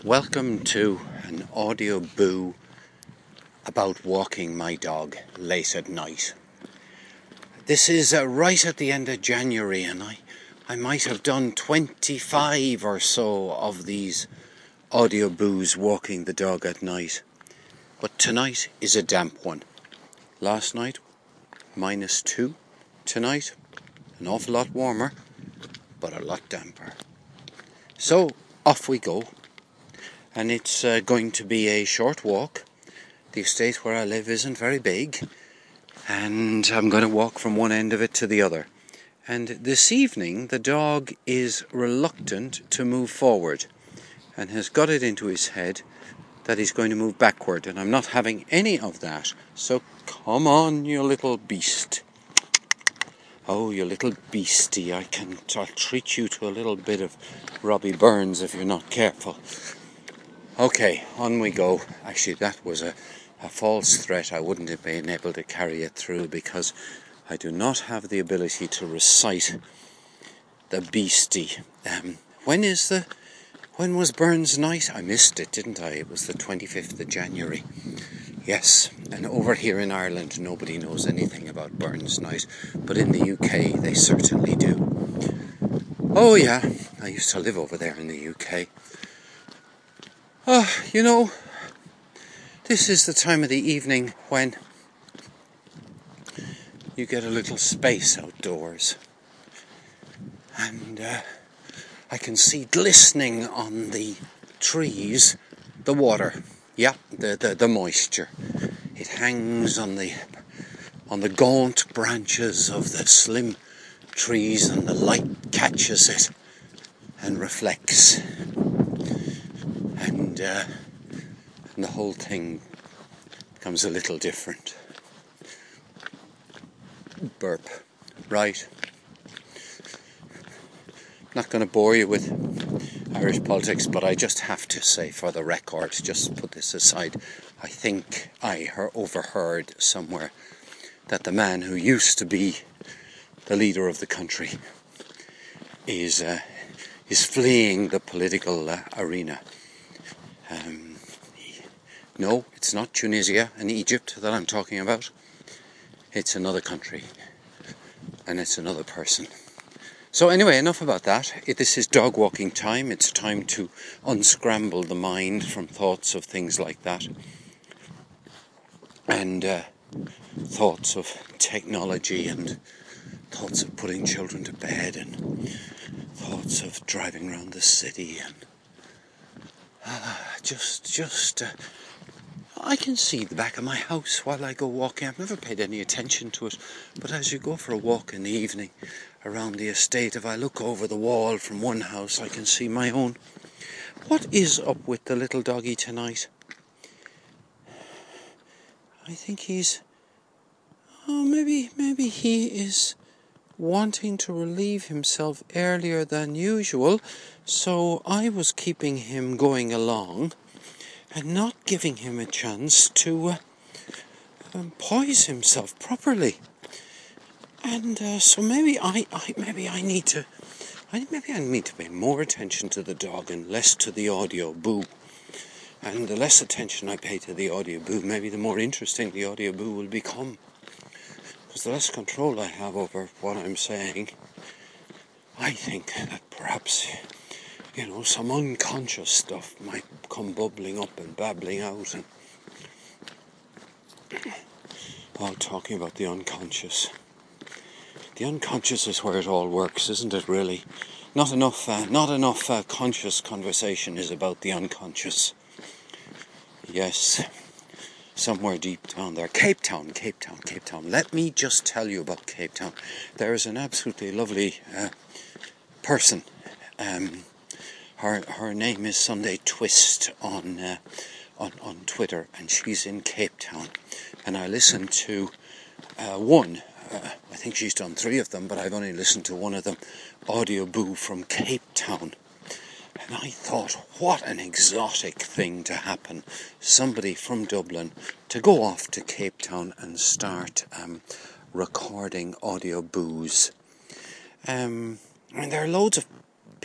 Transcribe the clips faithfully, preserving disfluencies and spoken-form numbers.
Welcome to an audio boo about walking my dog late at night. This is uh, right at the end of January, and I, I might have done twenty-five or so of these audio boos walking the dog at night. But tonight is a damp one. Last night, minus two. Tonight, an awful lot warmer, but a lot damper. So, off we go. And it's uh, going to be a short walk. The estate where I live isn't very big, and I'm going to walk from one end of it to the other. And this evening the dog is reluctant to move forward and has got it into his head that he's going to move backward, and I'm not having any of that. So come on, you little beast. Oh, you little beastie, I can I'll treat you to a little bit of Robbie Burns if you're not careful. Okay, on we go. Actually, that was a, a false threat. I wouldn't have been able to carry it through because I do not have the ability to recite the beastie. Um, when is the... When was Burns Night? I missed it, didn't I? It was the twenty-fifth of January. Yes, and over here in Ireland, nobody knows anything about Burns Night, but in the U K, they certainly do. Oh yeah, I used to live over there in the U K. Oh, you know, this is the time of the evening when you get a little space outdoors. And uh, I can see glistening on the trees the water. Yeah, the, the, the moisture. It hangs on the on the gaunt branches of the slim trees, and the light catches it and reflects. And, uh, and the whole thing becomes a little different. Burp. Right. Not going to bore you with Irish politics, but I just have to say for the record, just put this aside, I think I heard, overheard somewhere that the man who used to be the leader of the country is uh, is fleeing the political uh, arena. Um, no, it's not Tunisia and Egypt that I'm talking about. It's another country, and it's another person. So anyway, enough about that. This is dog walking time. It's time to unscramble the mind from thoughts of things like that. And uh, thoughts of technology, and thoughts of putting children to bed, and thoughts of driving around the city, and uh, just, just, uh, I can see the back of my house while I go walking. I've never paid any attention to it, but as you go for a walk in the evening around the estate, if I look over the wall from one house, I can see my own. What is up with the little doggy tonight? I think he's, oh, maybe, maybe he is wanting to relieve himself earlier than usual, so I was keeping him going along and not giving him a chance to uh, um, poise himself properly. And uh, so maybe I, I, maybe I need to, I, maybe I need to pay more attention to the dog and less to the audio boo. And the less attention I pay to the audio boo, maybe the more interesting the audio boo will become. Because the less control I have over what I'm saying, I think that perhaps, you know, some unconscious stuff might come bubbling up and babbling out. And oh, talking about the unconscious. The unconscious is where it all works, isn't it, really? Not enough, uh, not enough uh, conscious conversation is about the unconscious. Yes, somewhere deep down there. Cape Town, Cape Town, Cape Town. Let me just tell you about Cape Town. There is an absolutely lovely uh, person. Um, her her name is Sunday Twist on uh, on on Twitter, and she's in Cape Town. And I listened to uh, one. Uh, I think she's done three of them, but I've only listened to one of them. Audio boo from Cape Town. And I thought, what an exotic thing to happen. Somebody from Dublin to go off to Cape Town and start um, recording audio boos. Um, I mean, there are loads of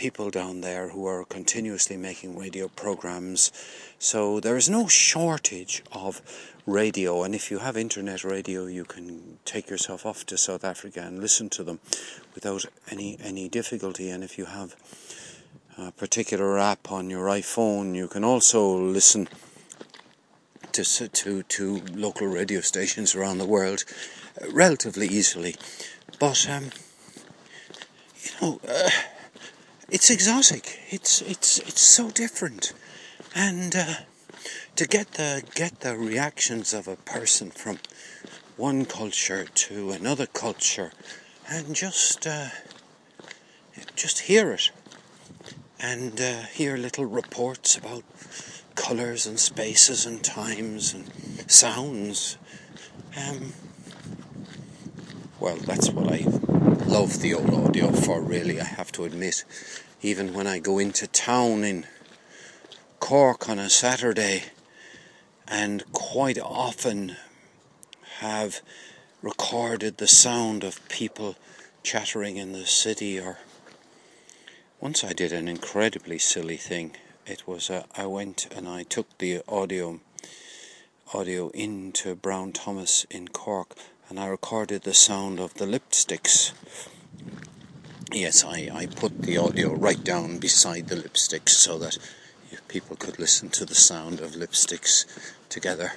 people down there who are continuously making radio programs. So there is no shortage of radio, and if you have internet radio, you can take yourself off to South Africa and listen to them without any any difficulty. And if you have a particular app on your iPhone, you can also listen to to to local radio stations around the world uh, relatively easily. But um, you know, uh, it's exotic. It's it's it's so different, and uh, to get the get the reactions of a person from one culture to another culture, and just uh, just hear it, and uh, hear little reports about colours and spaces and times and sounds. Um, well, that's what I love the old audio for, really, I have to admit. Even when I go into town in Cork on a Saturday, and quite often have recorded the sound of people chattering in the city, or once I did an incredibly silly thing. It was uh, I went and I took the audio audio into Brown Thomas in Cork, and I recorded the sound of the lipsticks. Yes, I, I put the audio right down beside the lipsticks so that people could listen to the sound of lipsticks together.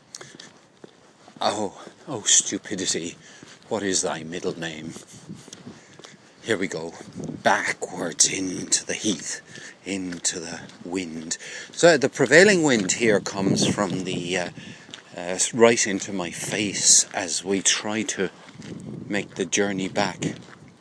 Oh, oh stupidity, what is thy middle name? Here we go, backwards into the heath, into the wind. So the prevailing wind here comes from the uh, uh, right into my face as we try to make the journey back.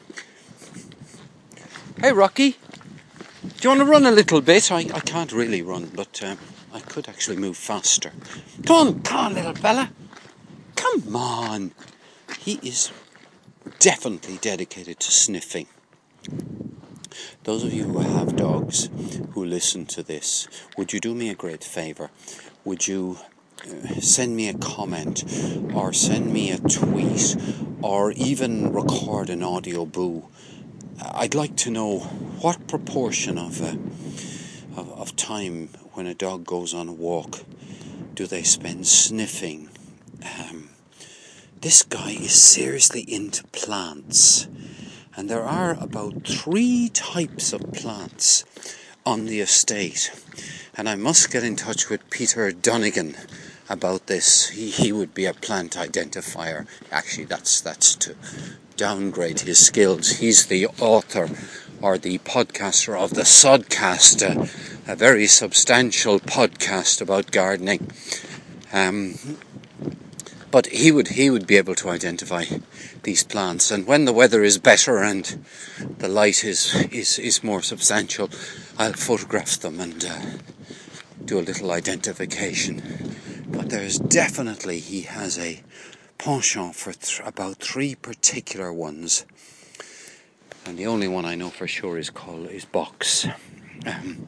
Hey Rocky, do you want to run a little bit? I, I can't really run, but um, I could actually move faster. Come on, come on little fella. Come on. He is definitely dedicated to sniffing. Those of you who have dogs who listen to this, would you do me a great favour? Would you uh, send me a comment, or send me a tweet, or even record an audio boo? I'd like to know what proportion of, uh, of of time when a dog goes on a walk do they spend sniffing. Um, this guy is seriously into plants, and there are about three types of plants on the estate, and I must get in touch with Peter Donegan about this. He he would be a plant identifier. Actually, that's that's to downgrade his skills. He's the author or the podcaster of the Sodcast, a, a very substantial podcast about gardening. Um, but he would he would be able to identify these plants, and when the weather is better and the light is is, is more substantial, I'll photograph them and uh, do a little identification. But there's definitely, he has a penchant for th- about three particular ones, and the only one I know for sure is called is box. Um,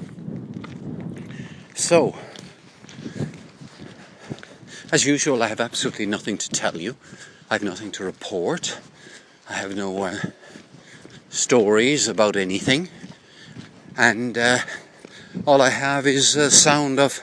so, as usual, I have absolutely nothing to tell you. I have nothing to report. I have no uh, stories about anything, and uh, all I have is the sound of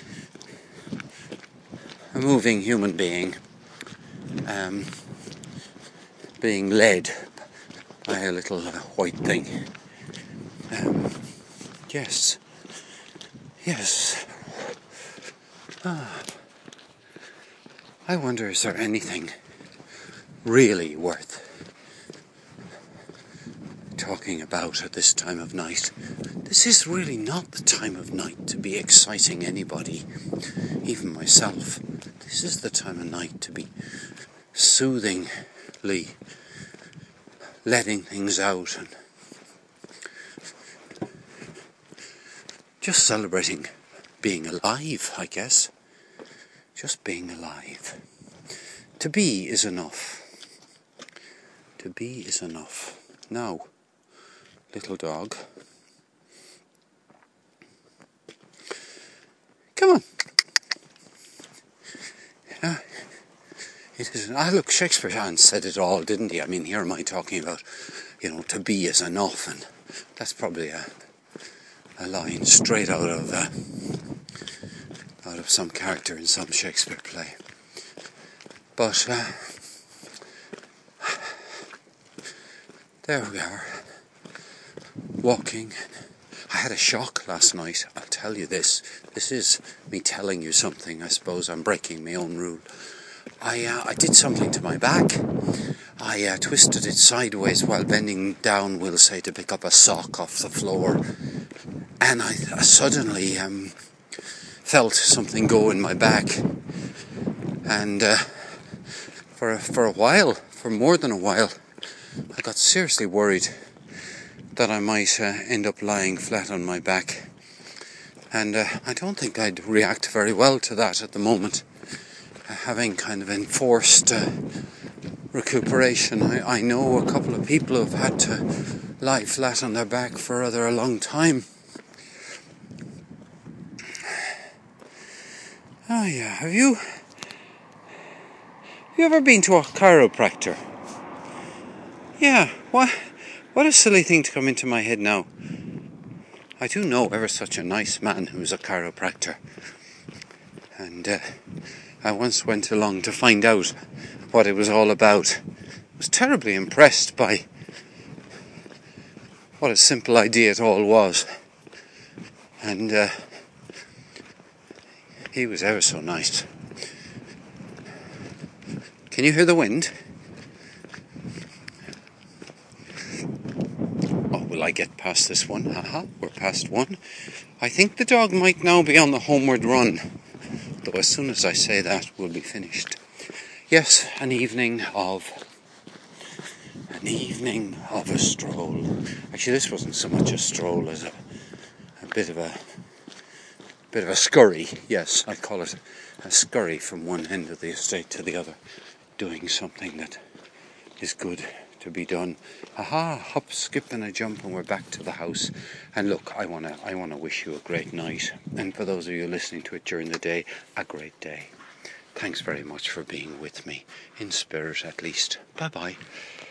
a moving human being um, being led by a little uh, white thing. Um, yes, yes. Ah. I wonder, is there anything really worth talking about at this time of night? This is really not the time of night to be exciting anybody, even myself. This is the time of night to be soothingly letting things out and just celebrating being alive, I guess. Just being alive. To be is enough. To be is enough. Now, little dog, come on. Yeah. It is. Ah, look, Shakespeare said it all, didn't he? I mean, here am I talking about, you know, to be is enough, and That's probably a, a line straight out of uh, out of some character in some Shakespeare play. But uh, there we are, walking. I had a shock last night, I'll tell you this. This is me telling you something. I suppose I'm breaking my own rule. I uh, I did something to my back. I uh, twisted it sideways while bending down, we'll say, to pick up a sock off the floor. And I, I suddenly um, felt something go in my back. And uh, for, a, for a while, for more than a while, I got seriously worried that I might uh, end up lying flat on my back. And uh, I don't think I'd react very well to that at the moment. Uh, having kind of enforced uh, recuperation. I, I know a couple of people who've had to lie flat on their back for rather a long time. Oh yeah, have you have you ever been to a chiropractor? Yeah, what what a silly thing to come into my head now. I do know ever such a nice man who's a chiropractor. And uh, I once went along to find out what it was all about. I was terribly impressed by what a simple idea it all was. And uh, he was ever so nice. Can you hear the wind? Oh, will I get past this one? Haha, we're past one. I think the dog might now be on the homeward run. Though as soon as I say that, we'll be finished. Yes, an evening of... An evening of a stroll. Actually, this wasn't so much a stroll as a, a bit of a... bit of a scurry. Yes, I call it a scurry from one end of the estate to the other. Doing something that is good to be done. Aha, hop, skip and a jump and we're back to the house. And look, I want to I want to wish you a great night. And for those of you listening to it during the day, a great day. Thanks very much for being with me, in spirit at least. Bye-bye.